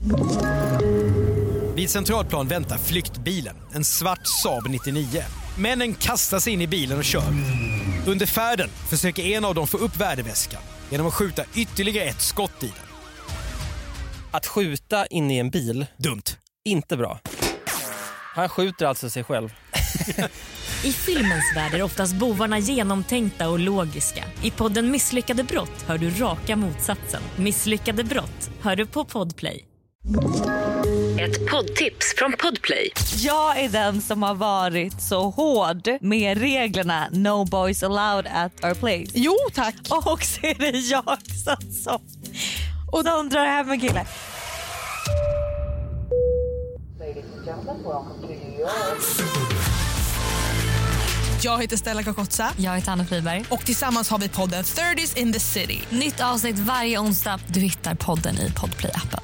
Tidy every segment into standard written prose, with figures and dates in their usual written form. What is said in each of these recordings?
Vid Centralplan väntar flyktbilen, en svart Saab 99. Männen kastar sig in i bilen och kör. Under färden försöker en av dem få upp värdeväskan genom att skjuta ytterligare ett skott i den. Att skjuta in i en bil, Dumt. inte bra. Han skjuter alltså sig själv. I filmens värld är oftast bovarna genomtänkta och logiska. I podden Misslyckade brott hör du raka motsatsen. Misslyckade brott hör du på Podplay. Ett poddtips från Podplay. Jag är den som har varit så hård med reglerna No boys allowed at our place. Jo, tack. Och så är det jag som och de drar hem en kille. Jag heter Stella Kakotsa. Jag heter Anna Friberg. Och tillsammans har vi podden 30s in the city. Nytt avsnitt varje onsdag. Du hittar podden i Podplay-appen.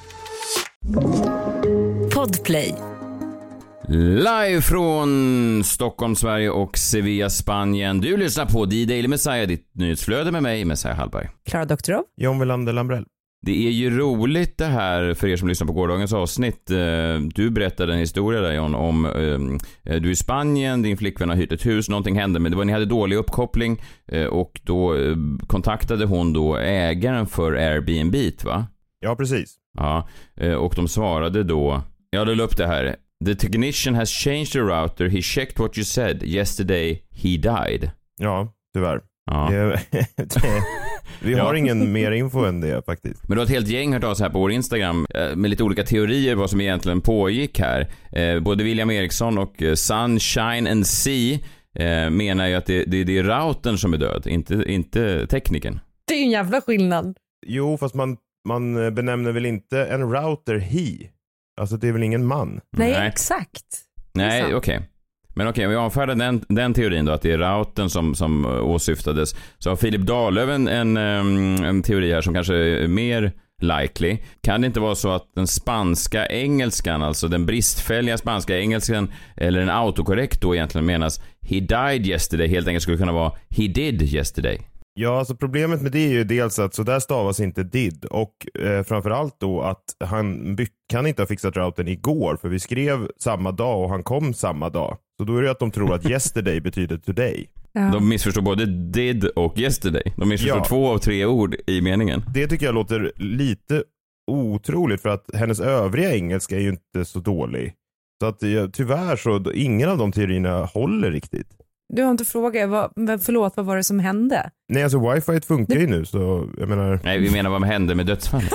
Podplay. Live från Stockholm, Sverige och Sevilla, Spanien. Du lyssnar på The Daily Messiah, ditt nyhetsflöde med mig, Messiah Hallberg. Klara Doktorov. John Welander Lambrell. Det är ju roligt det här för er som lyssnar på gårdagens avsnitt. Du berättade en historia där, John, om du är i Spanien, din flickvän har hyrt ett hus, någonting hände, men det var ni hade dålig uppkoppling och då kontaktade hon då ägaren för Airbnb, va? Ja, precis. Ja, och de svarade då, jag hade upp det här. The technician has changed the router. He checked what you said. Yesterday he died. Ja, tyvärr. Ja. Vi har ingen mer info än det faktiskt. Men du har ett helt gäng hört av sig här på vår Instagram med lite olika teorier vad som egentligen pågick här. Både William Eriksson och Sunshine and Sea menar ju att det är routern som är död, inte tekniken. Det är ju en jävla skillnad. Jo, fast man benämner väl inte en router he? Alltså det är väl ingen man? Nej. Exakt. Nej, okej. Men okej, om vi avfärdar den teorin då, att det är routern som åsyftades, så har Filip Dahlöf en teori här som kanske är mer likely. Kan det inte vara så att den spanska engelskan, alltså den bristfälliga spanska engelskan, eller en autokorrekt då egentligen menas he died yesterday, helt enkelt skulle kunna vara he did yesterday? Ja, alltså problemet med det är ju dels att så där stavas inte did och framförallt då att han kan inte ha fixat routern igår för vi skrev samma dag och han kom samma dag. Så då är det att de tror att yesterday betyder today. Ja. De missförstår både did och yesterday. De missförstår 2 av 3 ord i meningen. Det tycker jag låter lite otroligt för att hennes övriga engelska är ju inte så dålig. Så att tyvärr så ingen av de teorierna håller riktigt. Du har inte frågat, förlåt, vad var det som hände? Nej, alltså wifi funkar ju nu så jag menar... Nej, vi menar vad hände med dödsfallet.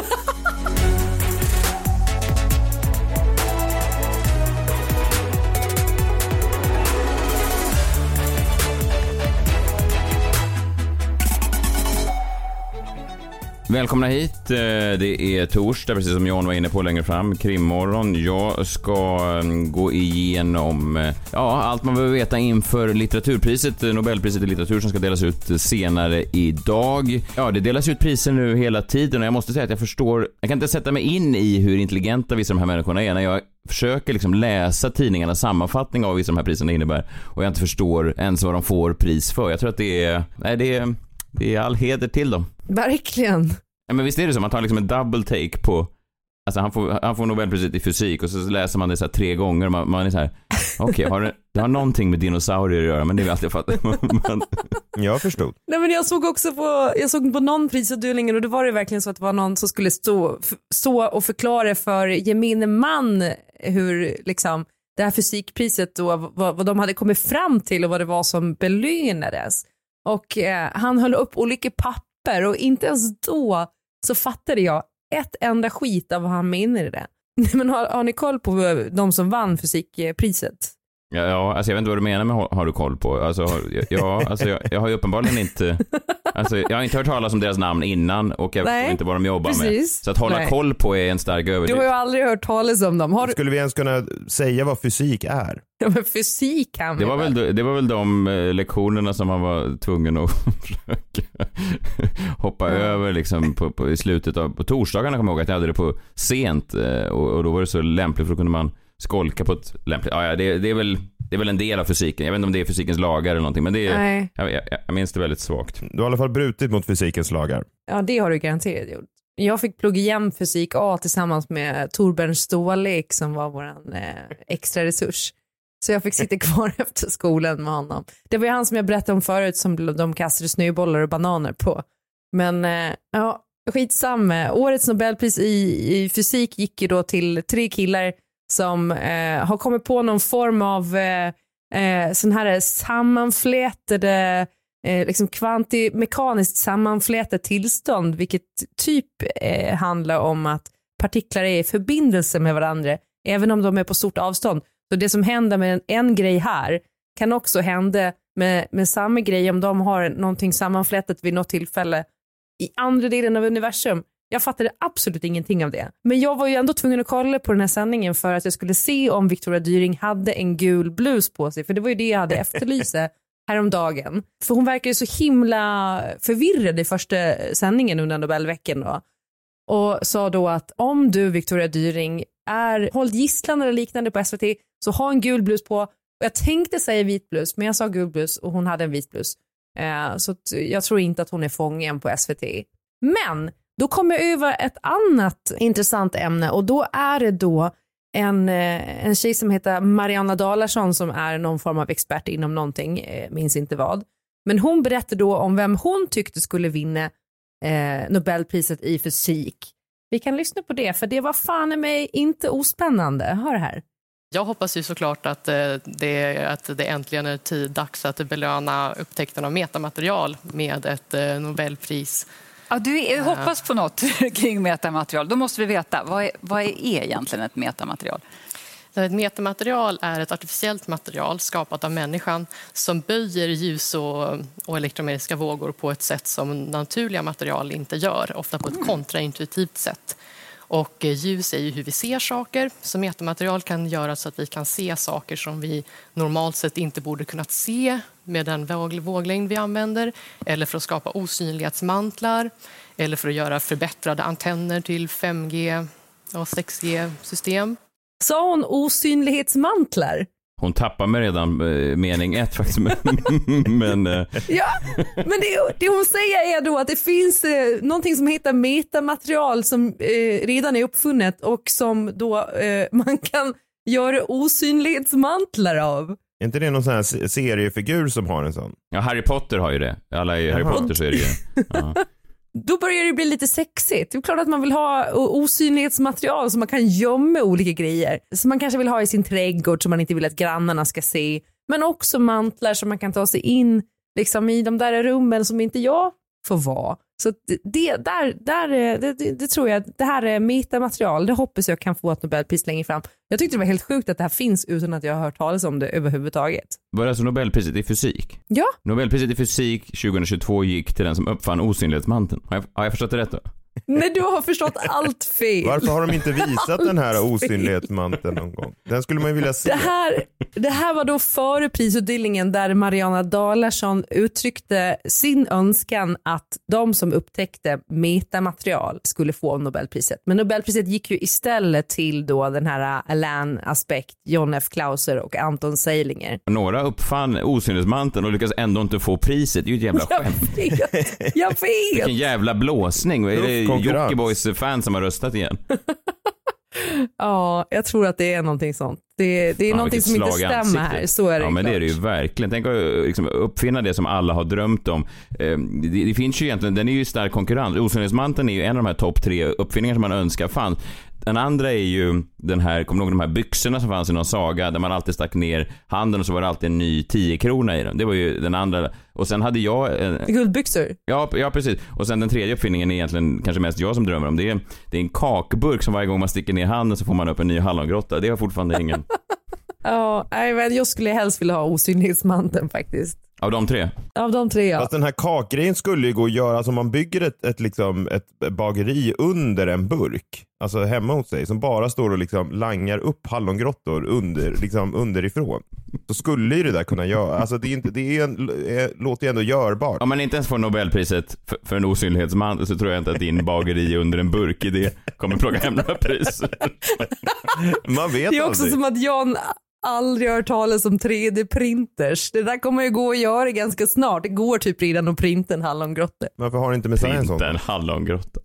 Välkomna hit. Det är torsdag, precis som John var inne på längre fram, krimmorgon. Jag ska gå igenom allt man behöver veta inför litteraturpriset, Nobelpriset i litteratur som ska delas ut senare idag. Ja, det delas ut priser nu hela tiden och jag måste säga att jag kan inte sätta mig in i hur intelligenta vissa av de här människorna är när jag försöker liksom läsa tidningarnas sammanfattning av vissa av de här priserna innebär och jag inte förstår ens vad de får pris för. Jag tror att det är all heder till dem. Verkligen. Ja, men visst är det så, man tar liksom en double take på, alltså han får Nobelpriset i fysik och så läser man det så här 3 gånger och man är så här, okej, det har någonting med dinosaurier att göra, men det är alltid fattat. Jag förstod. Nej, men jag såg på någon prisutdelning och då var det verkligen så att det var någon som skulle stå och förklara för gemene man hur liksom det här fysikpriset då, vad de hade kommit fram till och vad det var som belönades. Och han höll upp olika papper och inte ens då så fattade jag ett enda skit av vad han menade det. Men har ni koll på de som vann fysikpriset? Ja, alltså jag vet inte vad du menar med har du koll på. Alltså, jag har ju uppenbarligen inte... Alltså, jag har inte hört talas om deras namn innan och jag vet inte vad de jobbar med. Så att hålla koll på är en stark överdrift. Du har ju aldrig hört talas om dem. Skulle vi ens kunna säga vad fysik är? Ja, men fysik kan det var väl de lektionerna som man var tvungen att försöka hoppa över liksom i slutet av på torsdagarna. Kommer jag ihåg att jag hade det på sent och då var det så lämpligt för då kunde man skolka på ett lämpligt... Ja, det är väl en del av fysiken. Jag vet inte om det är fysikens lagar eller någonting, men det är, jag minns det väldigt svagt. Du har i alla fall brutit mot fysikens lagar. Ja, det har du garanterat gjort. jag fick plugga igen fysik A tillsammans med Torbjörn Stålik som var våran extra resurs. Så jag fick sitta kvar efter skolan med honom. Det var ju han som jag berättade om förut som de kastade snöbollar och bananer på. Men ja, skitsamma. Årets Nobelpris i fysik gick ju då till 3 killar som har kommit på någon form av sån här sammanflätade liksom kvantimekaniskt sammanflätat tillstånd, vilket typ handlar om att partiklar är i förbindelse med varandra även om de är på stort avstånd. Så det som händer med en grej här kan också hända med samma grej om de har någonting sammanflätat vid något tillfälle i andra delen av universum. Jag fattade absolut ingenting av det. Men jag var ju ändå tvungen att kolla på den här sändningen för att jag skulle se om Victoria Dyring hade en gul blus på sig. För det var ju det jag hade efterlyst häromdagen. För hon verkar ju så himla förvirrad i första sändningen under Nobelveckan då. Och sa då att om du, Victoria Dyring, är hållit gisslan eller liknande på SVT så ha en gul blus på. Och jag tänkte säga vit blus, men jag sa gul blus och hon hade en vit blus. Så jag tror inte att hon är fången på SVT. Men då kommer jag över ett annat intressant ämne och då är det då en tjej som heter Mariana Dalarsson som är någon form av expert inom någonting, minns inte vad. Men hon berättade då om vem hon tyckte skulle vinna Nobelpriset i fysik. Vi kan lyssna på det, för det var fan i mig inte ospännande. Hör här. Jag hoppas ju såklart att det äntligen är dags att belöna upptäckten av metamaterial med ett Nobelpris. Ja, du hoppas på något kring metamaterial. Då måste vi veta, vad är egentligen ett metamaterial? Ett metamaterial är ett artificiellt material skapat av människan som böjer ljus och elektromagnetiska vågor på ett sätt som naturliga material inte gör, ofta på ett kontraintuitivt sätt. Och ljus är ju hur vi ser saker, så metamaterial kan göra så att vi kan se saker som vi normalt sett inte borde kunnat se med den våglängd vi använder, eller för att skapa osynlighetsmantlar, eller för att göra förbättrade antenner till 5G och 6G-system. Sa hon osynlighetsmantlar? Hon tappar mig redan mening 1 faktiskt. Men ja, men det hon säger är då att det finns någonting som heter metamaterial som redan är uppfunnet och som då man kan göra osynlighetsmantlar av. Är inte det någon sån här seriefigur som har en sån? Ja, Harry Potter har ju det. Alla i Harry Potter så är det ju. Ja. Då börjar det bli lite sexigt. Det är klart att man vill ha osynlighetsmaterial som man kan gömma olika grejer. Som man kanske vill ha i sin trädgård som man inte vill att grannarna ska se. Men också mantlar som man kan ta sig in liksom i de där rummen som inte jag får vara. Så det tror jag, det här är metamaterial. Det hoppas jag kan få ett Nobelpris längre fram. Jag tyckte det var helt sjukt att det här finns utan att jag har hört talas om det överhuvudtaget. Var det alltså Nobelpriset i fysik? Ja. Nobelpriset i fysik 2022 gick till den som uppfann osynlighetsmanteln. Har jag förstått det rätt då? Nej, du har förstått allt fel. Varför har de inte visat den här osynlighetsmanteln någon gång? Den skulle man ju vilja se. Det här var då före prisutdelningen där Mariana Dalarsson uttryckte sin önskan att de som upptäckte metamaterial skulle få Nobelpriset. Men Nobelpriset gick ju istället till då den här Alain Aspect, John F. Clauser och Anton Zeilinger. Några uppfann osynlighetsmanteln och lyckas ändå inte få priset. Det är ju ett jävla skämt. Jag vet. Vilken jävla blåsning. Är det Jockiboi fans som har röstat igen? Ja, jag tror att det är någonting sånt. Det är någonting som inte stämmer här. Så är det. Ja, men det är det ju verkligen. Tänk att liksom uppfinna det som alla har drömt om. Det finns ju egentligen, den är ju i stark konkurrens. Osynlighetsmanteln är ju en av de här topp 3 uppfinningar som man önskar fanns. Den andra är ju den här, kommer du ihåg de här byxorna som fanns i någon saga där man alltid stack ner handen och så var det alltid en ny 10-krona i den. Det var ju den andra. Och sen hade jag guldbyxor. Ja, precis. Och sen den tredje uppfinningen är egentligen kanske mest jag som drömmer om. Det är en kakburk som varje gång man sticker ner handen så får man upp en ny hallongrotta. Det har fortfarande ingen. Ja, jag skulle helst vilja ha osynlighetsmanteln faktiskt. Av de 3? Av de 3, ja. Fast den här kakgrejen skulle ju gå att göra, alltså man bygger ett bageri under en burk, alltså hemma hos sig, som bara står och liksom langar upp hallongrottor underifrån. Så skulle ju det där kunna göra, alltså låter ju ändå görbart. Om man inte ens får Nobelpriset för en osynlighetsman så tror jag inte att din bageri under en burk i det kommer plocka hem några pris. Man vet det är också aldrig. som att Jan aldrig hört talas om 3D-printers. Det där kommer ju gå att göra ganska snart. Det går typ redan att printa en hallongrotta. Varför har ni inte med sig en sån? Printa en hallongrotta.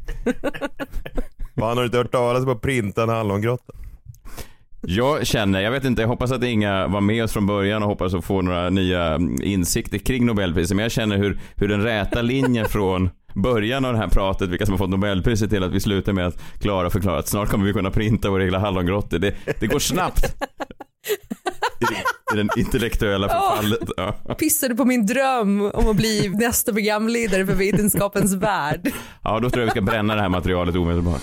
Man har inte hört talas om att printa en hallongrotta. Jag vet inte, jag hoppas att Inga var med oss från början och hoppas att få några nya insikter kring Nobelpriset. Men jag känner hur den räta linjen från början av det här pratet, vilka som har fått Nobelpriset, till att vi slutar med att Klara förklara att snart kommer vi kunna printa våra egna hallongrottor. Det går snabbt. I den intellektuella förfallet. Ja. Pissade på min dröm om att bli nästa programledare för vetenskapens värld. Ja, då tror jag vi ska bränna det här materialet omedelbart.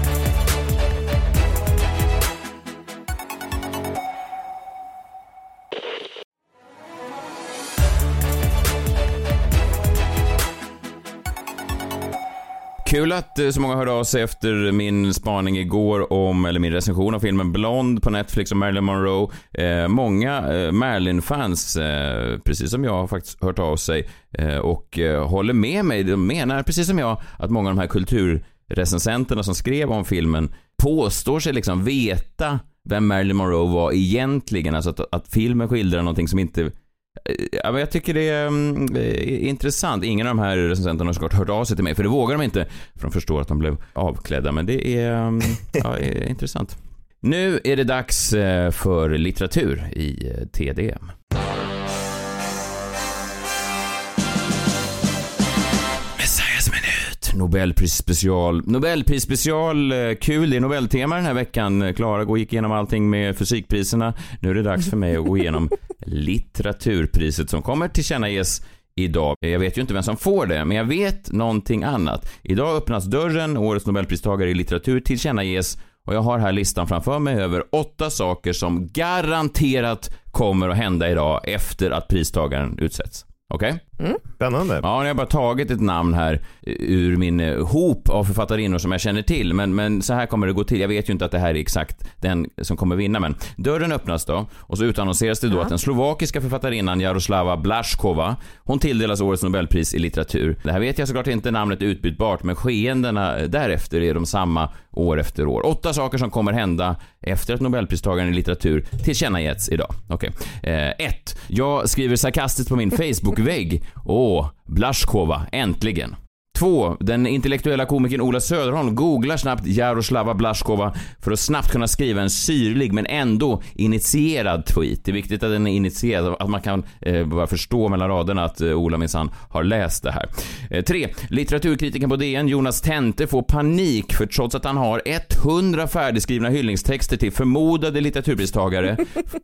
Kul att så många hörde av sig efter min spaning igår eller min recension av filmen Blond på Netflix om Marilyn Monroe. Många Marilyn-fans, precis som jag, har faktiskt hört av sig och håller med mig. De menar, precis som jag, att många av de här kulturrecensenterna som skrev om filmen påstår sig liksom veta vem Marilyn Monroe var egentligen. Alltså att filmen skildrar någonting som inte... Ja, men jag tycker det är intressant. Ingen av de här recensenterna har såklart hört av sig till mig, för det vågar de inte, för de förstår att de blev avklädda. Men det är, är intressant. Nu är det dags för litteratur i TDM. Messiahs minut. Nobelpris special. Kul, det är Nobeltema den här veckan. Klara gick igenom allting med fysikpriserna. Nu är det dags för mig att gå igenom litteraturpriset som kommer tillkännages idag. Jag vet ju inte vem som får det, men jag vet någonting annat. Idag öppnas dörren, årets Nobelpristagare i litteratur tillkännages, och jag har här listan framför mig över 8 saker som garanterat kommer att hända idag efter att pristagaren utsätts. Okej? Spännande. Ja, jag har bara tagit ett namn här ur min hop av författarinnor som jag känner till. Men så här kommer det gå till. Jag vet ju inte att det här är exakt den som kommer vinna. Men dörren öppnas då. Och så utannonseras det då att den slovakiska författarinnan Jaroslava Blaškova, hon tilldelas årets Nobelpris i litteratur. Det här vet jag såklart inte, namnet är utbytbart. Men skeendena därefter är de samma år efter år. 8 saker som kommer hända efter att Nobelpristagaren i litteratur tillkännagetts idag. Okej. 1. Jag skriver sarkastiskt på min Facebook-vägg. Blaškova, äntligen. 2. Den intellektuella komikern Ola Söderholm googlar snabbt Jaroslava Blaškova för att snabbt kunna skriva en syrlig men ändå initierad tweet. Det är viktigt att den är initierad, att man kan bara förstå mellan raderna att Ola minsann har läst det här. 3. Litteraturkritiken på DN Jonas Tente får panik, för trots att han har 100 färdigskrivna hyllningstexter till förmodade litteraturpristagare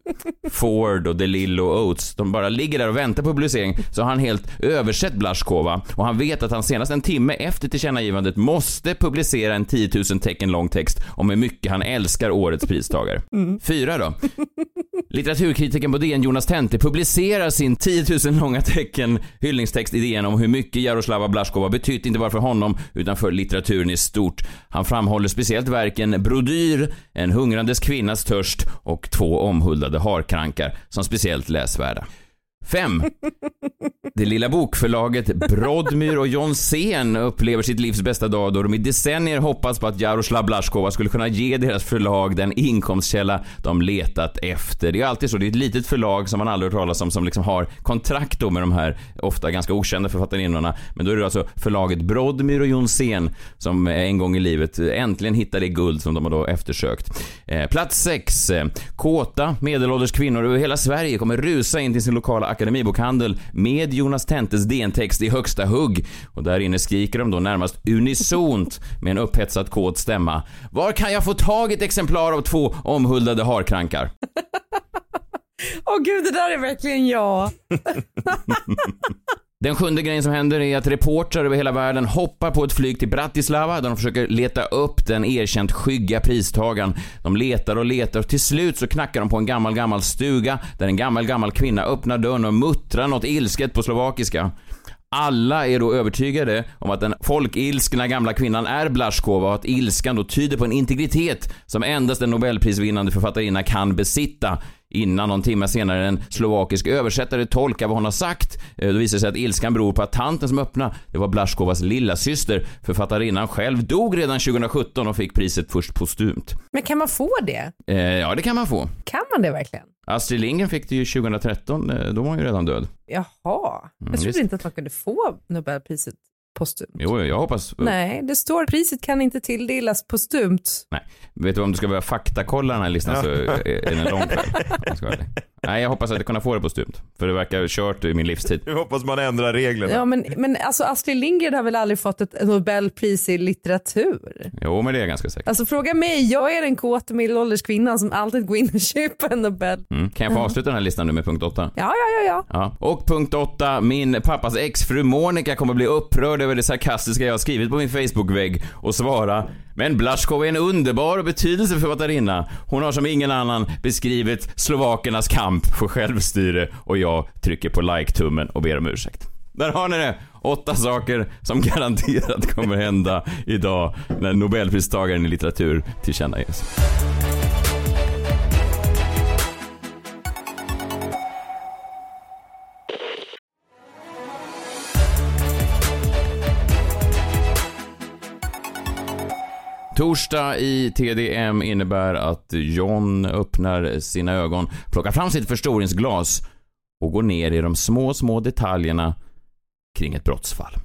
Ford och DeLillo och Oates, de bara ligger där och väntar på publicering, så har han helt översett Blaškova, och han vet att han senast en timme efter tillkännagivandet måste publicera en 10 000 tecken lång text om hur mycket han älskar årets pristagare. 4 då. Litteraturkritiken på DN Jonas Tente publicerar sin 10 000 långa tecken hyllningstext i DN om hur mycket Jaroslava Blaškova betytt inte bara för honom utan för litteraturen i stort. Han framhåller speciellt verken Brodyr, En hungrandes kvinnas törst och 2 omhuldade harkrankar som speciellt läsvärda. 5. Det lilla bokförlaget Brodmyr och Jonsén upplever sitt livs bästa dag då de i decennier hoppats på att Jaroslav Blaškova skulle kunna ge deras förlag den inkomstkälla de letat efter. Det är alltid så, det är ett litet förlag som man aldrig hört talas om, som liksom har kontrakt då med de här ofta ganska okända författarinnorna. Men då är det alltså förlaget Brodmyr och Jonsén som en gång i livet äntligen hittade guld som de har då eftersökt. Plats 6. Kåta medelålders kvinnor över hela Sverige kommer rusa in till sin lokala akademibokhandel med Jonas Tentes DN-text i högsta hugg, och där inne skriker de då närmast unisont med en upphetsad kåt stämma: var kan jag få tag i ett exemplar av 2 omhuldade harkrankar? Gud, det där är verkligen jag. Den 7:e grejen som händer är att reportrar över hela världen hoppar på ett flyg till Bratislava där de försöker leta upp den erkänt skygga pristagaren. De letar och letar och till slut så knackar de på en gammal stuga där en gammal kvinna öppnar dörren och muttrar något ilsket på slovakiska. Alla är då övertygade om att den folkilskna gamla kvinnan är Blaškova och att ilskan då tyder på en integritet som endast en Nobelprisvinnande författarinna kan besitta. Innan någon timme senare en slovakisk översättare tolkar vad hon har sagt. Då visar det sig att ilskan beror på att tanten som öppnade, det var Blaskovas lilla syster. Författarinnan själv dog redan 2017 och fick priset först postumt. Men kan man få det? Ja, det kan man få. Kan man det verkligen? Astrid Lindgren fick det ju 2013, då var hon ju redan död. Jaha, jag trodde inte att man kunde få Nobelpriset postumt. Jo, jag hoppas. Nej, det står priset kan inte tilldelas postumt. Nej, vet du om du ska börja faktakolla den här listan så är den lång kväll. Nej, jag hoppas att jag kan få det postumt. För det verkar kört i min livstid. Jag hoppas man ändrar reglerna. Ja, men alltså Astrid Lindgren har väl aldrig fått ett Nobelpris i litteratur? Jo, men det är ganska säkert. Alltså fråga mig, jag är den kåta medelålders kvinnan som alltid går in och köper en Nobel. Kan jag få avsluta den här listan nu med punkt 8? Ja. Och punkt 8, min pappas exfru Monica kommer bli upprörd över det sarkastiska jag har skrivit på min Facebook-vägg och svara: men Blasková är en underbar och betydelseförfattarinna. Hon har som ingen annan beskrivit slovakernas kamp för självstyre och jag trycker på like-tummen och ber om ursäkt. Där har ni det. 8 saker som garanterat kommer hända idag när Nobelpristagaren i litteratur tillkännages. Torsdag i TDM innebär att John öppnar sina ögon, plockar fram sitt förstoringsglas och går ner i de små detaljerna kring ett brottsfall.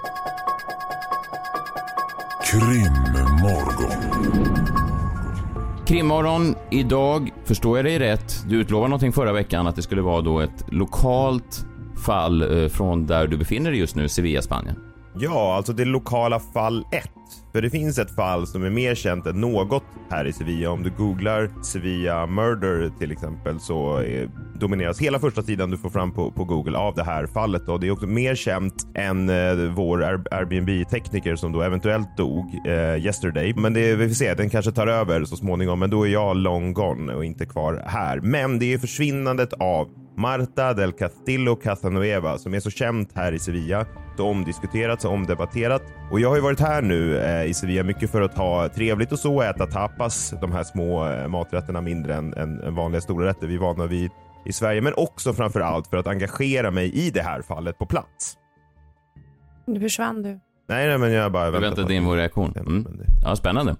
Krimmorgon idag, förstår jag dig rätt? Du utlovade någonting förra veckan att det skulle vara då ett lokalt fall från där du befinner dig just nu, Sevilla, Spanien. Ja, alltså det lokala fall 1. För det finns ett fall som är mer känt än något här i Sevilla. Om du googlar Sevilla Murder till exempel så domineras hela första sidan du får fram på Google av det här fallet. Och det är också mer känt än vår Airbnb-tekniker som då eventuellt dog yesterday. Men vi får se, den kanske tar över så småningom. Men då är jag long gone och inte kvar här. Men det är försvinnandet av Marta del Castillo Casanueva som är så känt här i Sevilla, så omdiskuterat, så omdebatterat. Och jag har ju varit här nu i Sevilla mycket för att ha trevligt och så, äta tapas, de här små maträtterna mindre än vanliga stora rätter vi är vana vid i Sverige, men också framförallt för att engagera mig i det här fallet på plats. Nu försvann du. Nej, men jag bara väntade in vår reaktion. Ja, spännande.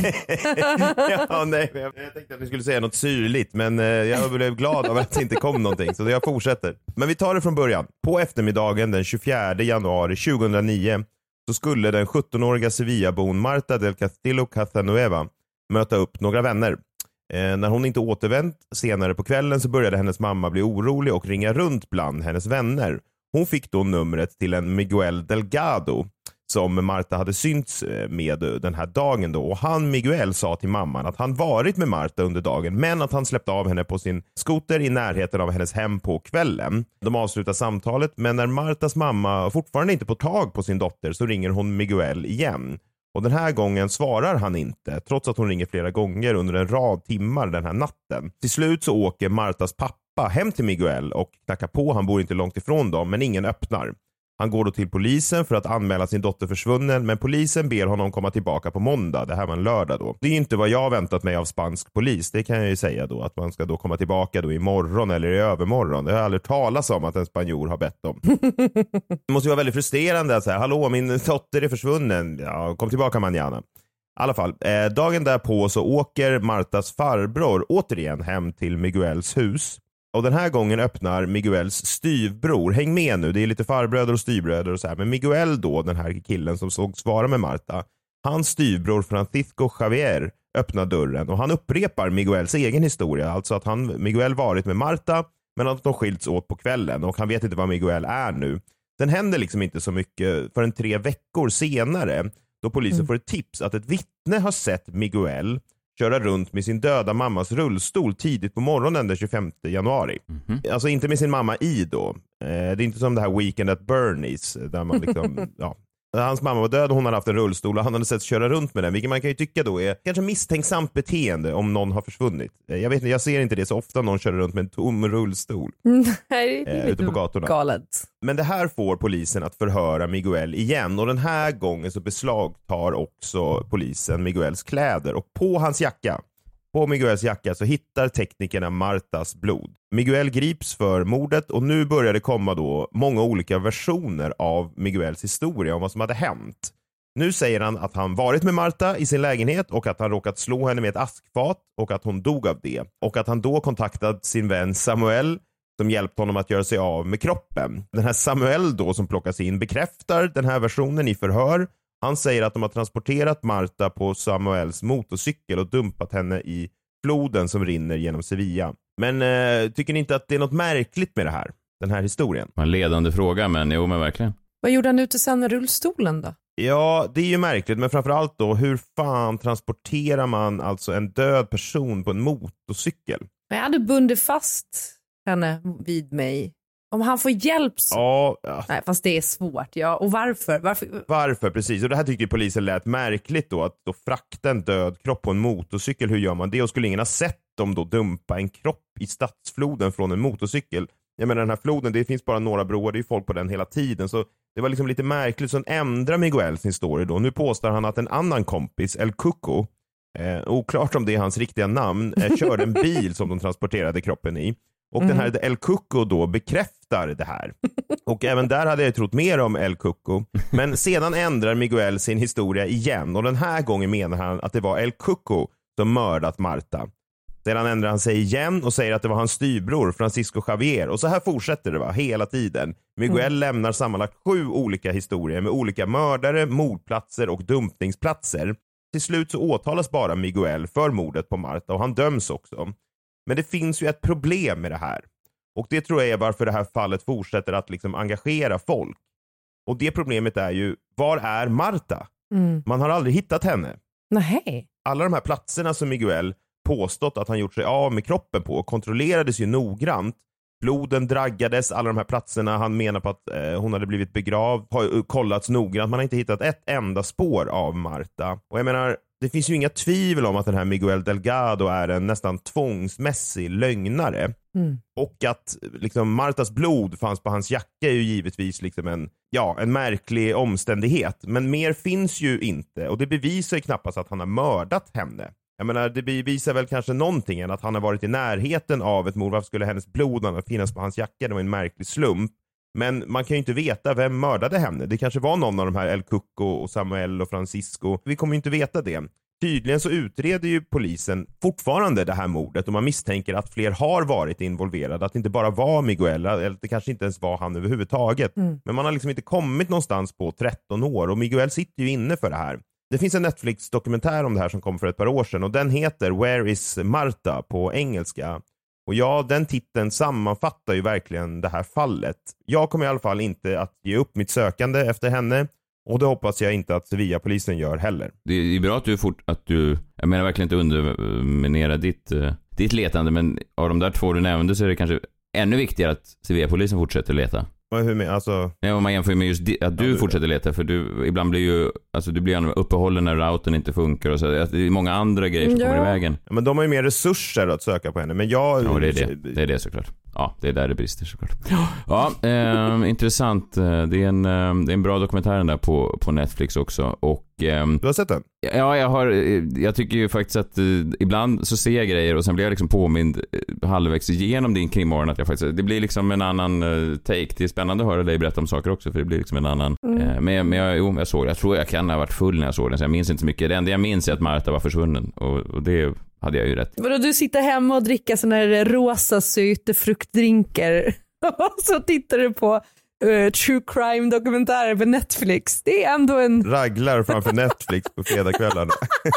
Ja, nej, jag tänkte att vi skulle säga något syrligt, men jag blev glad av att det inte kom någonting, så jag fortsätter. Men vi tar det från början. På eftermiddagen den 24 januari 2009 så skulle den 17-åriga Sevillabon Marta del Castillo Casanueva möta upp några vänner. När hon inte återvänt senare på kvällen så började hennes mamma bli orolig och ringa runt bland hennes vänner. Hon fick då numret till en Miguel Delgado som Marta hade synts med den här dagen då. Och han, Miguel, sa till mamman att han varit med Marta under dagen, men att han släppte av henne på sin skoter i närheten av hennes hem på kvällen. De avslutar samtalet, men när Martas mamma fortfarande inte får tag på sin dotter så ringer hon Miguel igen. Och den här gången svarar han inte, trots att hon ringer flera gånger under en rad timmar den här natten. Till slut så åker Martas pappa hem till Miguel och knackar på. Han bor inte långt ifrån dem, men ingen öppnar. Han går då till polisen för att anmäla sin dotter försvunnen, men polisen ber honom komma tillbaka på måndag. Det här var en lördag då. Det är inte vad jag väntat mig av spansk polis. Det kan jag ju säga då, att man ska då komma tillbaka då imorgon eller i övermorgon. Det har jag aldrig talat om att en spanjor har bett om. Det måste ju vara väldigt frustrerande att säga: hallå, min dotter är försvunnen. Ja, kom tillbaka manjana. I alla fall, dagen därpå så åker Martas farbror återigen hem till Miguels hus. Och den här gången öppnar Miguels styvbror. Häng med nu, det är lite farbröder och styvbröder och så här. Men Miguel då, den här killen som såg svara med Marta, hans styvbror Francisco Javier öppnar dörren. Och han upprepar Miguels egen historia. Alltså att Miguel varit med Marta, men att de skilts åt på kvällen. Och han vet inte vad Miguel är nu. Sen händer liksom inte så mycket förrän 3 veckor senare, då polisen får ett tips att ett vittne har sett Miguel köra runt med sin döda mammas rullstol tidigt på morgonen den 25 januari. Alltså inte med sin mamma i då. Det är inte som det här Weekend at Bernie's där man liksom, ja. Hans mamma var död och hon hade haft en rullstol och han hade sett köra runt med den, vilket man kan ju tycka då är kanske misstänksamt beteende om någon har försvunnit. Jag vet inte, jag ser inte det så ofta någon kör runt med en tom rullstol ute på gatorna. Galet. Men det här får polisen att förhöra Miguel igen, och den här gången så beslagtar också polisen Miguels kläder, och på hans jacka På Miguels jacka så hittar teknikerna Martas blod. Miguel grips för mordet och nu börjar det komma då många olika versioner av Miguels historia om vad som hade hänt. Nu säger han att han varit med Marta i sin lägenhet och att han råkat slå henne med ett askfat och att hon dog av det. Och att han då kontaktat sin vän Samuel som hjälpte honom att göra sig av med kroppen. Den här Samuel då som plockas in bekräftar den här versionen i förhör. Han säger att de har transporterat Marta på Samuels motorcykel och dumpat henne i floden som rinner genom Sevilla. Men tycker ni inte att det är något märkligt med det här? Den här historien? En ledande fråga, men jo, men verkligen. Vad gjorde han ute sen med rullstolen då? Ja, det är ju märkligt, men framförallt då, hur fan transporterar man alltså en död person på en motorcykel? Jag hade bundit fast henne vid mig. Om han får hjälp så... Ja. Nej, fast det är svårt. Ja. Och varför? Varför, precis. Och det här tyckte polisen lät märkligt då. Att då frakta en död kropp på en motorcykel, hur gör man det? Och skulle ingen ha sett dem då dumpa en kropp i stadsfloden från en motorcykel? Jag menar den här floden, det finns bara några broar, det är folk på den hela tiden. Så det var liksom lite märkligt. Så ändrar Miguel sin story då. Nu påstår han att en annan kompis, El Cuco, oklart om det är hans riktiga namn, körde en bil som de transporterade kroppen i. Och den här El Cuco då bekräftar det här. Och även där hade jag trott mer om El Cuco. Men sedan ändrar Miguel sin historia igen. Och den här gången menar han att det var El Cuco som mördat Marta. Sedan ändrar han sig igen och säger att det var hans styrbror Francisco Javier. Och så här fortsätter det hela tiden. Miguel lämnar sammanlagt 7 olika historier med olika mördare, mordplatser och dumpningsplatser. Till slut så åtalas bara Miguel för mordet på Marta och han döms också. Men det finns ju ett problem med det här. Och det tror jag är varför det här fallet fortsätter att liksom engagera folk. Och det problemet är ju, var är Marta? Man har aldrig hittat henne. Nej. Alla de här platserna som Miguel påstått att han gjort sig av med kroppen på kontrollerades ju noggrant. Bloden draggades, alla de här platserna han menar på att hon hade blivit begravd har kollats noggrant. Man har inte hittat ett enda spår av Marta. Och jag menar, det finns ju inga tvivel om att den här Miguel Delgado är en nästan tvångsmässig lögnare. Och att liksom Martas blod fanns på hans jacka är ju givetvis liksom en märklig omständighet. Men mer finns ju inte och det bevisar ju knappast att han har mördat henne. Jag menar, det bevisar väl kanske någonting än att han har varit i närheten av ett mord. Varför skulle hennes blod finnas på hans jacka? Det var en märklig slump. Men man kan ju inte veta vem mördade henne. Det kanske var någon av de här El Cuco och Samuel och Francisco. Vi kommer ju inte veta det. Tydligen så utreder ju polisen fortfarande det här mordet och man misstänker att fler har varit involverade. Att det inte bara var Miguel, eller det kanske inte ens var han överhuvudtaget. Men man har liksom inte kommit någonstans på 13 år och Miguel sitter ju inne för det här. Det finns en Netflix-dokumentär om det här som kom för ett par år sedan och den heter Where is Marta på engelska. Och ja, den titeln sammanfattar ju verkligen det här fallet. Jag kommer i alla fall inte att ge upp mitt sökande efter henne och det hoppas jag inte att Sevilla-polisen gör heller. Det är bra att du jag menar verkligen inte underminera ditt letande, men av de där 2 du nämnde så är det kanske ännu viktigare att Sevilla-polisen fortsätter leta. Hur med, alltså... Nej, om man jämför med just att du fortsätter leta, för du ibland blir ju, alltså du blir uppehållen när routern inte funkar och så. Det är många andra grejer som kommer i vägen. Ja, men de har ju mer resurser att söka på henne, men jag... Ja, det är det såklart. Ja, det är där det brister såklart. Ja, intressant. Det är en bra dokumentär där på Netflix också. Och, du har sett den? Ja, jag tycker ju faktiskt att ibland så ser jag grejer och sen blir jag liksom påmind halvvägs igenom din krimmorgon att det blir liksom en annan take. Det är spännande att höra dig berätta om saker också, för det blir liksom en annan. Men jag såg, jag tror jag kan ha varit full när jag såg den, så jag minns inte så mycket. Det enda jag minns är att Marta var försvunnen och det hade jag ju rätt. Vadå, du sitter hemma och dricker såna här rosa fruktdrinkar och så tittar du på true crime dokumentärer på Netflix. Det är ändå en... Raglar framför Netflix på fredagskvällarna.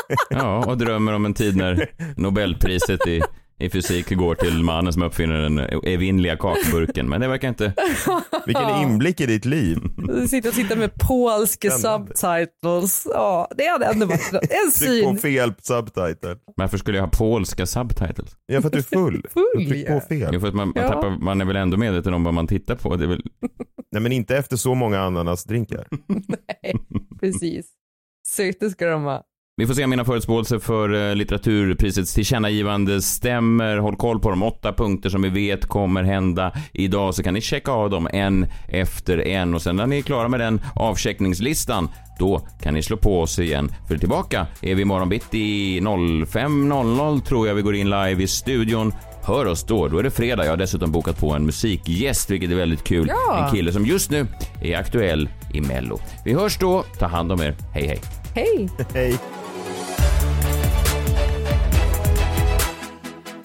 Ja, och drömmer om en tid när Nobelpriset i fysik går till mannen som uppfinner den evinnerliga kakburken. Men det verkar inte... Vilken inblick i ditt liv. Du sitter och tittar med polska subtitles. Ja, det hade ändå varit en syn. Tryck på fel subtitle. Varför skulle jag ha polska subtitles? Ja, för att du är full. Tryck på fel. Ja, för att man är väl ändå medveten om vad man tittar på. Det är väl... Nej, men inte efter så många ananasdrinkar. Nej, precis. Söte ska de ha. Vi får se om mina förutspåelser för litteraturprisets tillkännagivande stämmer. Håll koll på de 8 punkter som vi vet kommer hända idag, så kan ni checka av dem en efter en. Och sen när ni är klara med den avcheckningslistan, då kan ni slå på oss igen. För tillbaka är vi imorgon bitti 05.00 tror jag vi går in live i studion. Hör oss då är det fredag. Jag har dessutom bokat på en musikgäst, vilket är väldigt kul. Ja. En kille som just nu är aktuell i Mello. Vi hörs då, ta hand om er. Hej hej. Hej. Hej.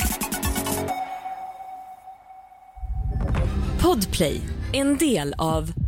Podplay, en del av